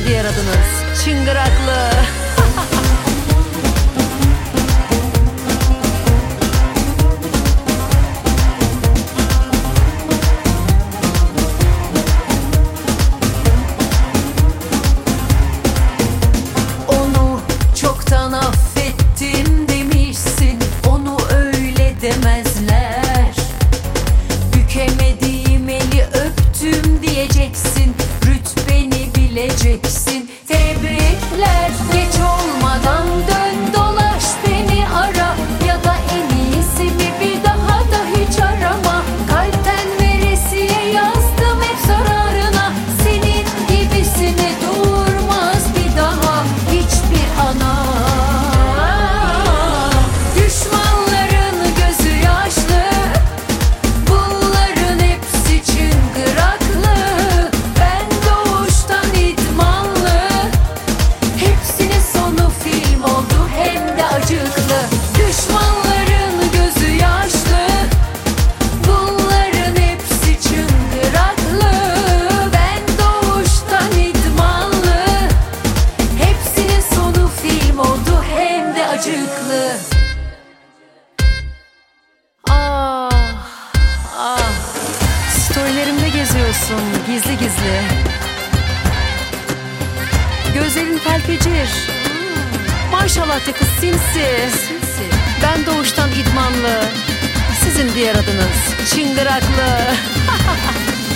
diğer adınız çıngıraklı. Onu çoktan affettim demişsin, onu öyle demezler. Bükemediğim eli öptüm diyeceksin, rütbeni bileceksin. Tebrikler, geç olmadan dön dolaş beni ara, ya da en iyisi mi bir daha da hiç arama. Kalpten veresiye yazdım hep zararına, senin gibisine durmaz bir daha hiçbir ana. Düşmanların gözü yaşlı, bunların hepsi çıngıraklı. Ben doğuştan idmanlı, hepsinin sonu film oldu hem de acıklı. Düşmanların gözü yaşlı, bunların hepsi çıngıraklı. Ben doğuştan idmanlı, hepsinin sonu film oldu hem de acıklı. Ah, ah. Storylerimde geziyorsun gizli gizli. Gözlerin felfecir. Maşallah de kız sinsi. Ben doğuştan idmanlı, sizin diğer adınız çıngıraklı.